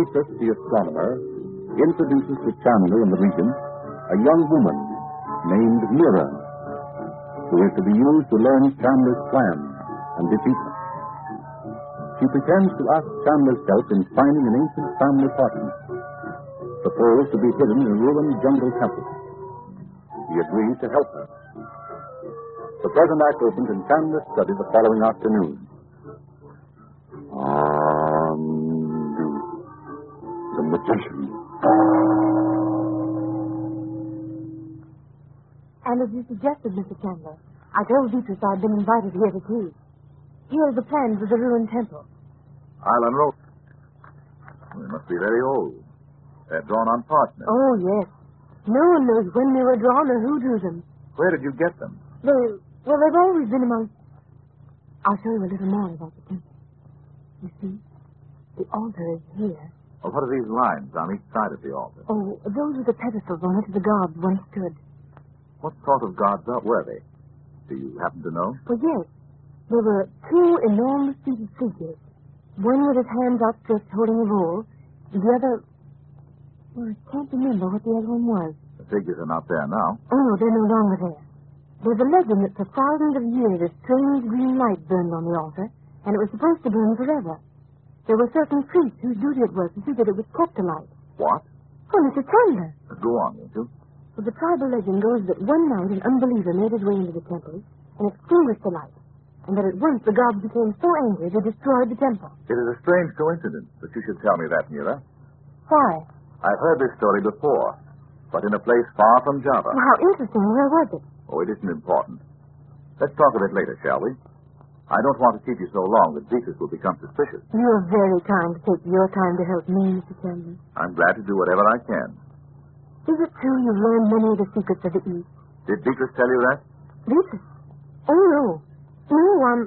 Beatrice, the astronomer, introduces to Chandler and the regent a young woman named Mira, who is to be used to learn Chandler's plans and defeat them. She pretends to ask Chandler's help in finding an ancient family fortune, supposed to be hidden in a ruined jungle temple. He agrees to help her. The present act opens in Chandler's study the following afternoon. The magician. And as you suggested, Mr. Chandler, I told Beatrice I'd been invited here to tea. Here are the plans of the ruined temple. Island Road. They must be very old. They're drawn on parchment. Oh, yes. No one knows when they were drawn or who drew them. Where did you get them? They've always been among... I'll show you a little more about the temple. You see, the altar is here. Well, what are these lines on each side of the altar? Oh, those are the pedestals on which the gods once stood. What sort of gods were they? Do you happen to know? Well, yes. There were two enormous seated figures. One with his hands outstretched holding a bowl, and the other... Well, I can't remember what the other one was. The figures are not there now. Oh, no, they're no longer there. There's a legend that for thousands of years a strange green light burned on the altar, and it was supposed to burn forever. There were certain priests whose duty it was to see that it was kept alight. What? Oh, Mr. Chandler. Go on, won't you? Well, the tribal legend goes that one night an unbeliever made his way into the temple and extinguished the light, and that at once the gods became so angry they destroyed the temple. It is a strange coincidence that you should tell me that, Mira. Why? I've heard this story before, but in a place far from Java. Well, how interesting. Where was it? Oh, it isn't important. Let's talk of it later, shall we? I don't want to keep you so long that Beatrice will become suspicious. You're very kind to take your time to help me, Mr. Chandler. I'm glad to do whatever I can. Is it true you've learned many of the secrets of the East? Did Beatrice tell you that? Beatrice? Oh, no. No,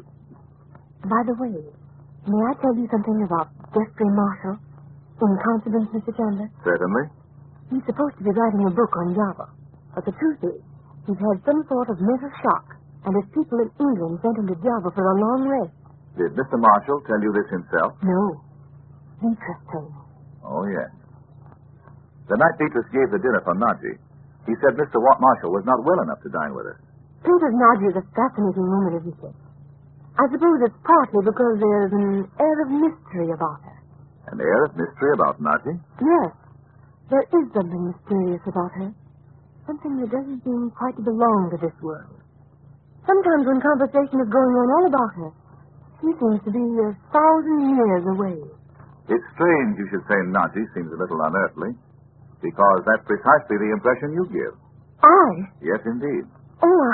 By the way, may I tell you something about Geoffrey Marshall? In confidence, Mr. Chandler? Certainly. He's supposed to be writing a book on Java. But the truth is, he's had some sort of mental shock, and his people in England sent him to Java for a long rest. Did Mr. Marshall tell you this himself? No. Beatrice told me. Oh, yes. The night Beatrice gave the dinner for Naji, he said Mr. Marshall was not well enough to dine with us. Princess Naji is a fascinating woman, isn't she? I suppose it's partly because there's an air of mystery about her. An air of mystery about Naji? Yes. There is something mysterious about her. Something that doesn't seem quite to belong to this world. Sometimes when conversation is going on all about her, she seems to be 1,000 years away. It's strange you should say Naji seems a little unearthly, because that's precisely the impression you give. I? Yes, indeed. Oh,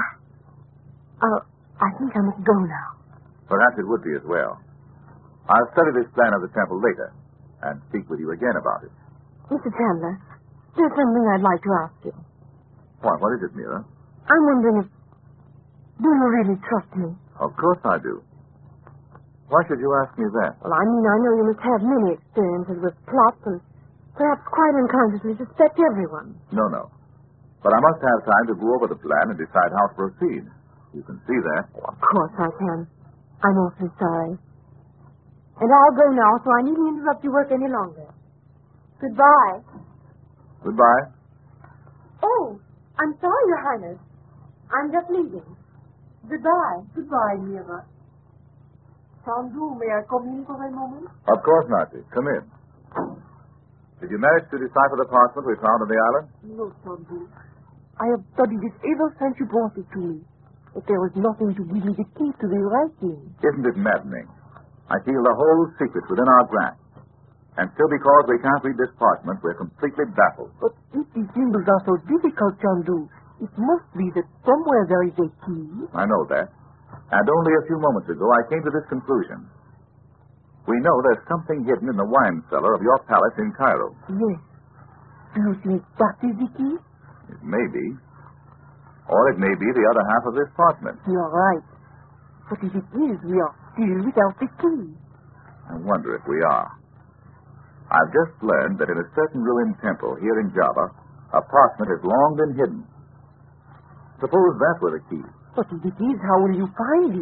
I think I must go now. Perhaps it would be as well. I'll study this plan of the temple later and speak with you again about it. Mr. Chandler, there's something I'd like to ask you. What is it, Mira? I'm wondering if... Do you really trust me? Of course I do. Why should you ask me that? Well, I mean, I know you must have many experiences with plots and perhaps quite unconsciously suspect everyone. No. But I must have time to go over the plan and decide how to proceed. You can see that. Oh, of course I can. I'm awfully sorry. And I'll go now, so I needn't interrupt your work any longer. Goodbye. Goodbye. Oh, I'm sorry, Your Highness. I'm just leaving. Goodbye. Goodbye, Mira. Chandu, may I come in for a moment? Of course, Naji. Come in. Did you manage to decipher the parchment we found on the island? No, Chandu. I have studied it ever since you brought it to me. But there was nothing to give me the key to the writing. Isn't it maddening? I feel the whole secret within our grasp. And still because we can't read this parchment, we're completely baffled. But if these symbols are so difficult, Chandu, it must be that somewhere there is a key. I know that. And only a few moments ago, I came to this conclusion. We know there's something hidden in the wine cellar of your palace in Cairo. Yes. Do you think that is the key? It may be. Or it may be the other half of this parchment. You're right. But if it is, we are still without the key. I wonder if we are. I've just learned that in a certain ruined temple here in Java, a parchment has long been hidden. Suppose that were the key. But if it is, how will you find it?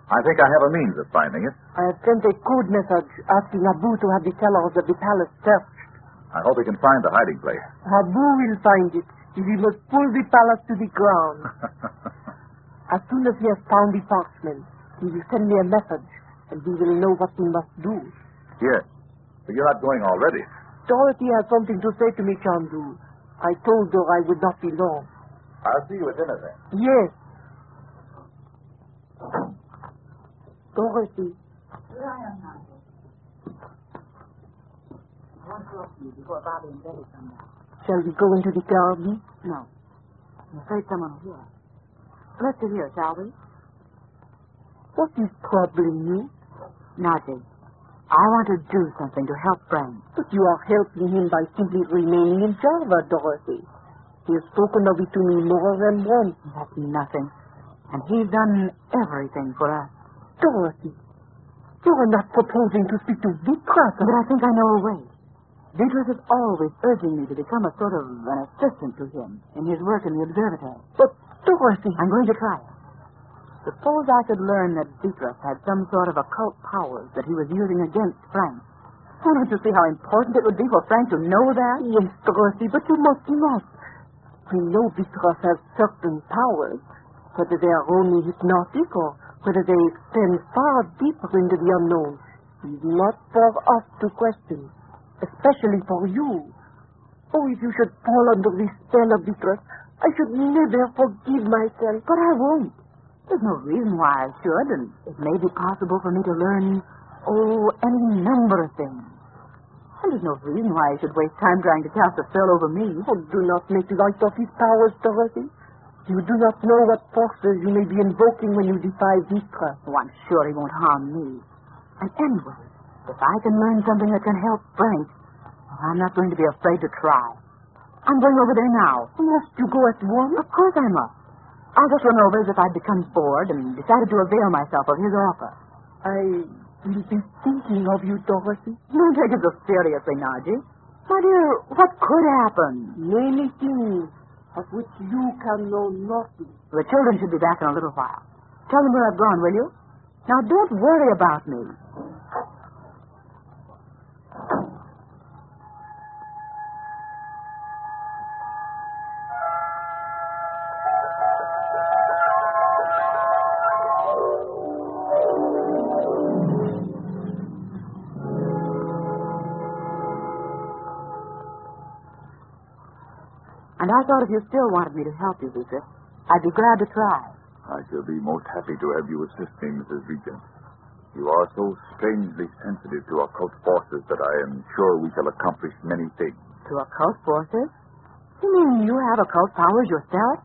I think I have a means of finding it. I have sent a code message asking Abu to have the cellars of the palace searched. I hope he can find the hiding place. Abu will find it. He must pull the palace to the ground. As soon as he has found the marksman, he will send me a message, and we will know what we must do. Yes. But you're not going already. Dorothy has something to say to me, Chandu. I told her I would not be long. I'll see you at dinner then. Yes. Dorothy. Here I am, Nancy. I want to talk to you before Bobby and Betty come down. Shall we go into the garden? No. I'm afraid someone will hear us. Let's sit here, shall we? What is troubling you? Najee, I want to do something to help Frank. But you are helping him by simply remaining in Java, Dorothy. He has spoken of it to me more than once. That's nothing. And he's done everything for us. Dorothy, you are not proposing to speak to Vitras. But I think I know a way. Vitras is always urging me to become a sort of an assistant to him in his work in the observatory. But, Dorothy... I'm going to try it. Suppose I could learn that Vitras had some sort of occult powers that he was using against Frank. Oh, don't you see how important it would be for Frank to know that? Yes, Dorothy, but you must not. We know Vitras has certain powers, whether they are only hypnotic or whether they extend far deeper into the unknown. It is not for us to question, especially for you. Oh, if you should fall under the spell of Vitras, I should never forgive myself. But I won't. There's no reason why I should, and it may be possible for me to learn, any number of things. And there's no reason why I should waste time trying to cast a spell over me. Oh, do not make light of his powers, Dorothy. You do not know what forces you may be invoking when you defy Vitras. Oh, I'm sure he won't harm me. And anyway, if I can learn something that can help Frank, I'm not going to be afraid to try. I'm going over there now. Must you go at once? Of course I must. I'll just run over as if I'd become bored and decided to avail myself of his offer. I will be thinking of you, Dorothy. Don't take it so seriously, Najee. My dear, what could happen? Many things of which you can know nothing. The children should be back in a little while. Tell them where I've gone, will you? Now, don't worry about me. And I thought if you still wanted me to help you, Vitras, I'd be glad to try. I shall be most happy to have you assist me, Mrs. Regent. You are so strangely sensitive to occult forces that I am sure we shall accomplish many things. To occult forces? You mean you have occult powers yourself?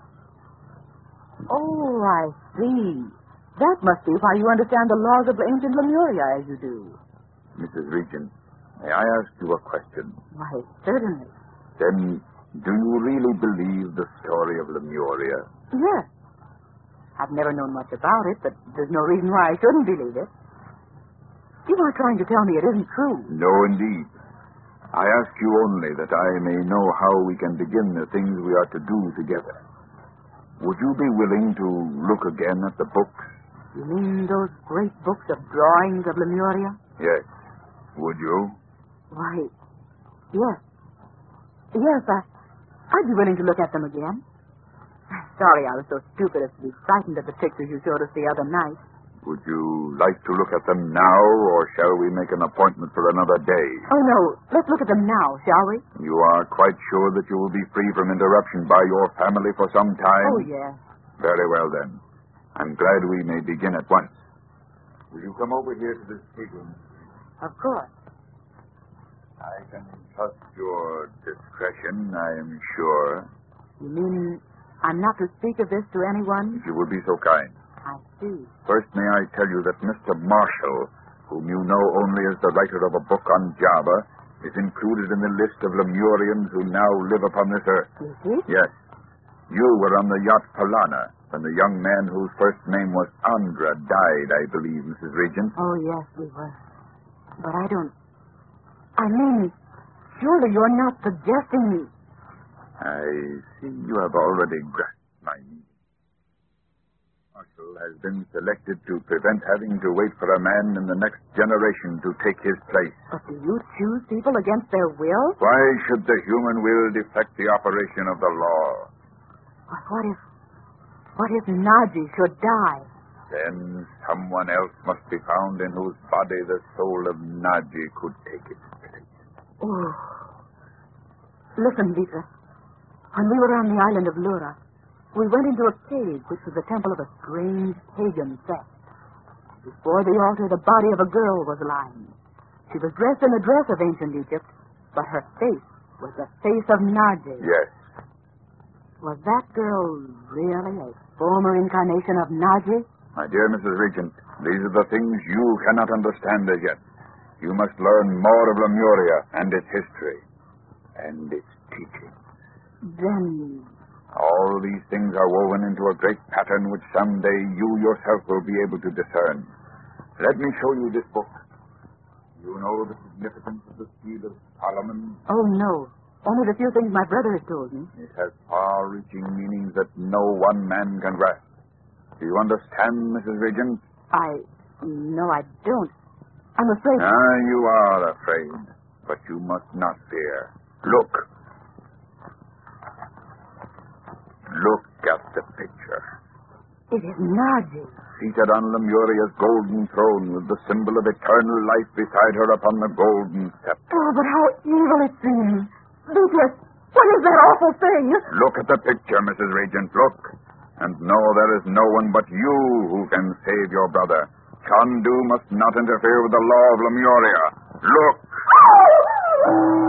Oh, I see. That must be why you understand the laws of ancient Lemuria as you do. Mrs. Regent, may I ask you a question? Why, certainly. Then, do you really believe the story of Lemuria? Yes. I've never known much about it, but there's no reason why I shouldn't believe it. You are trying to tell me it isn't true. No, indeed. I ask you only that I may know how we can begin the things we are to do together. Would you be willing to look again at the books? You mean those great books of drawings of Lemuria? Yes. Would you? Why, yes. Yes, I'd be willing to look at them again. Sorry I was so stupid as to be frightened at the pictures you showed us the other night. Would you like to look at them now, or shall we make an appointment for another day? Oh, no. Let's look at them now, shall we? You are quite sure that you will be free from interruption by your family for some time? Oh, yes. Very well, then. I'm glad we may begin at once. Will you come over here to this table? Of course. I can trust your discretion, I am sure. You mean I'm not to speak of this to anyone? If you will be so kind. I see. First, may I tell you that Mr. Marshall, whom you know only as the writer of a book on Java, is included in the list of Lemurians who now live upon this earth. Is he? Yes. You were on the yacht Polana when the young man whose first name was Andra died, I believe, Mrs. Regent. Oh, yes, we were. But I don't... I mean, surely you're not suggesting me... I see you have already grasped my meaning. Marshall, has been selected to prevent having to wait for a man in the next generation to take his place. But do you choose people against their will? Why should the human will deflect the operation of the law? But what if Naji should die? Then someone else must be found in whose body the soul of Naji could take its place. Oh. Listen, Lisa. When we were on the island of Lura, we went into a cave which was the temple of a strange pagan sect. Before the altar, the body of a girl was lying. She was dressed in the dress of ancient Egypt, but her face was the face of Naji. Yes. Was that girl really a former incarnation of Naji? My dear Mrs. Regent, these are the things you cannot understand as yet. You must learn more of Lemuria and its history and its teaching. Then... all these things are woven into a great pattern which someday you yourself will be able to discern. Let me show you this book. You know the significance of the seal of Solomon? Oh, no. Only the few things my brother has told me. It has far-reaching meanings that no one man can grasp. Do you understand, Mrs. Regent? No, I don't. I'm afraid... You are afraid, but you must not fear. Look. Look at the picture. It is Naji. Seated on Lemuria's golden throne with the symbol of eternal life beside her upon the golden scepter. Oh, but how evil it seems. Beatrice, what is that awful thing? Look at the picture, Mrs. Regent. Look. And know there is no one but you who can save your brother. Chandu must not interfere with the law of Lemuria. Look.